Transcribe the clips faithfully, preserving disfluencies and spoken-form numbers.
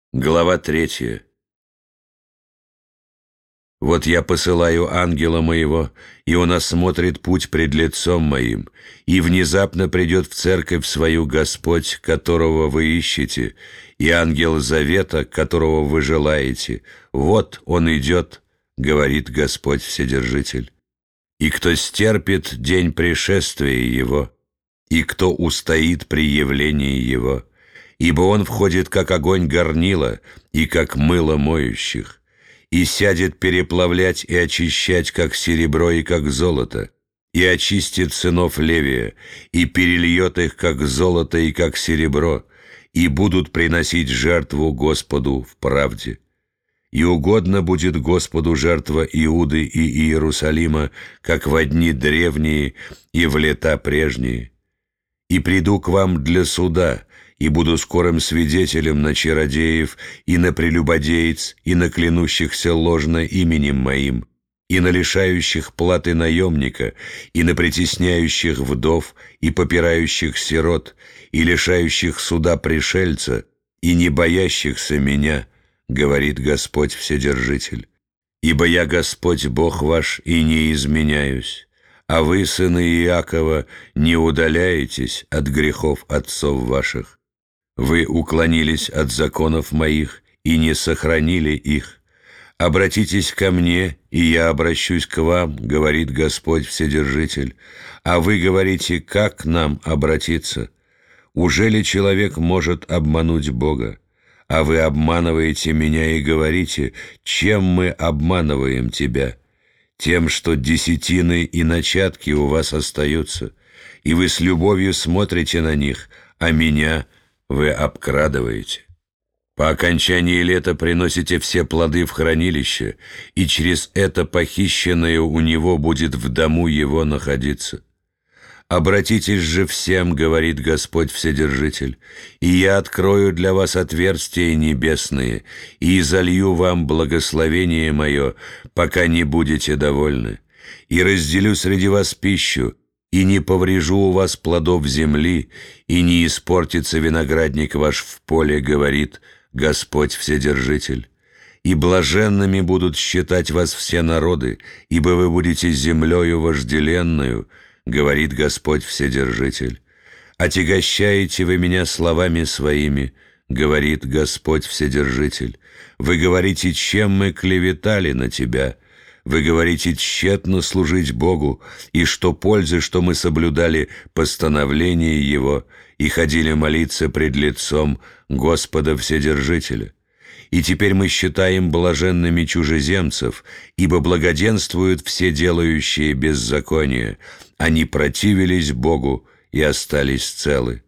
Глава третья. Вот я посылаю ангела моего, и он осмотрит путь пред лицом моим, и внезапно придет в церковь свою Господь, которого вы ищете, и ангел завета, которого вы желаете. Вот он идет, говорит Господь Вседержитель. И кто стерпит день пришествия его, и кто устоит при явлении его, ибо он входит, как огонь горнила, и как мыло моющих, и сядет переплавлять и очищать, как серебро и как золото, и очистит сынов Левия, и перельет их, как золото и как серебро, и будут приносить жертву Господу в правде. И угодно будет Господу жертва Иуды и Иерусалима, как во дни древние и в лета прежние. И приду к вам для суда, и буду скорым свидетелем на чародеев, и на прелюбодеец, и на клянущихся ложно именем моим, и на лишающих платы наемника, и на притесняющих вдов, и попирающих сирот, и лишающих суда пришельца, и не боящихся меня, говорит Господь Вседержитель. Ибо я Господь Бог ваш, и не изменяюсь. А вы, сыны Иакова, не удаляетесь от грехов отцов ваших. Вы уклонились от законов моих и не сохранили их. Обратитесь ко мне, и я обращусь к вам, говорит Господь Вседержитель. А вы говорите, как к нам обратиться? Ужели человек может обмануть Бога? А вы обманываете меня и говорите, чем мы обманываем тебя? Тем, что десятины и начатки у вас остаются, и вы с любовью смотрите на них, а меня вы обкрадываете. По окончании лета приносите все плоды в хранилище, и через это похищенное у него будет в дому его находиться. Обратитесь же всем, говорит Господь Вседержитель, и я открою для вас отверстия небесные, и изолью вам благословение мое, пока не будете довольны, и разделю среди вас пищу, и не поврежу у вас плодов земли, и не испортится виноградник ваш в поле, говорит Господь Вседержитель. И блаженными будут считать вас все народы, ибо вы будете землею вожделенную, говорит Господь Вседержитель. Отягощаете вы меня словами своими, говорит Господь Вседержитель. Вы говорите, чем мы клеветали на тебя. Вы говорите, тщетно служить Богу, и что пользы, что мы соблюдали постановление Его и ходили молиться пред лицом Господа Вседержителя. И теперь мы считаем блаженными чужеземцев, ибо благоденствуют все делающие беззаконие. Они противились Богу и остались целы.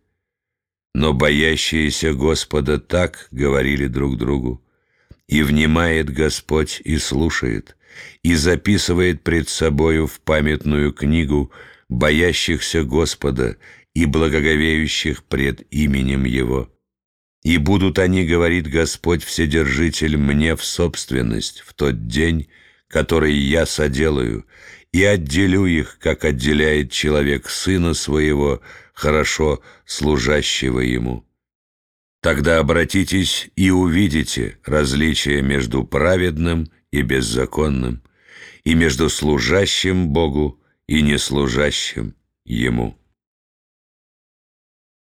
Но боящиеся Господа так говорили друг другу. И внимает Господь и слушает, и записывает пред собою в памятную книгу боящихся Господа и благоговеющих пред именем Его. И будут они, говорит Господь Вседержитель, мне в собственность в тот день, который я соделаю, и отделю их, как отделяет человек сына своего, хорошо служащего ему. Тогда обратитесь и увидите различие между праведным и беззаконным, и между служащим Богу и неслужащим Ему.